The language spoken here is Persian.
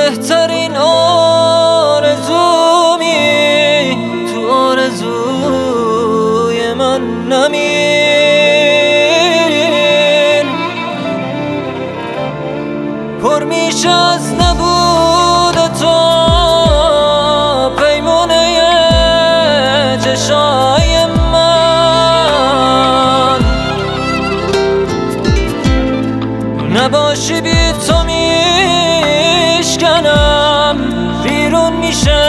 بهترین آرزومی، تو آرزوی من نمیر. پر میشه از نبود تو پیمونه چشای من، نباشی بی تو میشکنم، بیرون میشه